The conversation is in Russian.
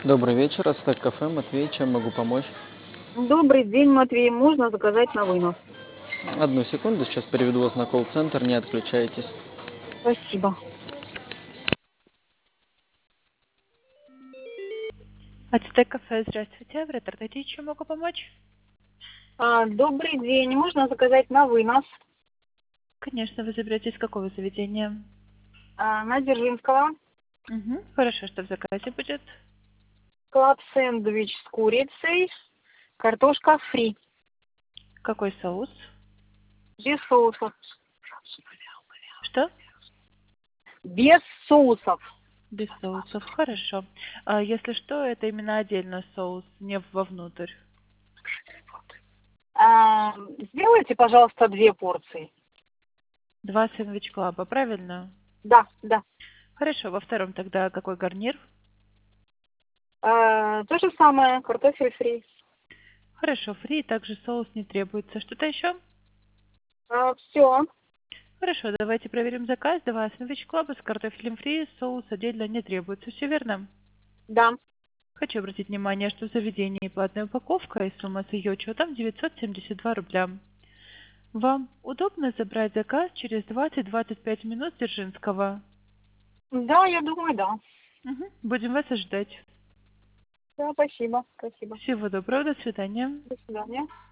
Добрый вечер, Ацтек кафе, Матвей, чем могу помочь? Добрый день, Матвей. Можно заказать на вынос? Одну секунду, сейчас переведу вас на колл-центр, не отключайтесь. Спасибо. Ацтек кафе, здравствуйте. В ретро-дайте, чем могу помочь? Добрый день. Можно заказать на вынос? Конечно, вы заберете из какого заведения? На Дзержинского. Хорошо, что в заказе будет. Клаб-сэндвич с курицей. Картошка фри. Какой соус? Без соусов. Что? Без соусов. Без соусов. Хорошо. Если что, это именно отдельно соус, не вовнутрь. Сделайте, пожалуйста, 2 порции. 2 сэндвич клаба, правильно? Да, да. Хорошо, во втором тогда какой гарнир? То же самое. Картофель фри. Хорошо, фри, также соус не требуется. Что-то еще? Все. Хорошо, давайте проверим заказ. 2 сэндвич клаба с картофелем фри, соус отдельно не требуется. Все верно? Да. Хочу обратить внимание, что в заведении платная упаковка и сумма с ее учетом 972 рубля. Вам удобно забрать заказ через 20-25 минут с Дзержинского? Да, я думаю, да. Будем вас ожидать. Да, спасибо. Спасибо. Всего доброго, до свидания. До свидания.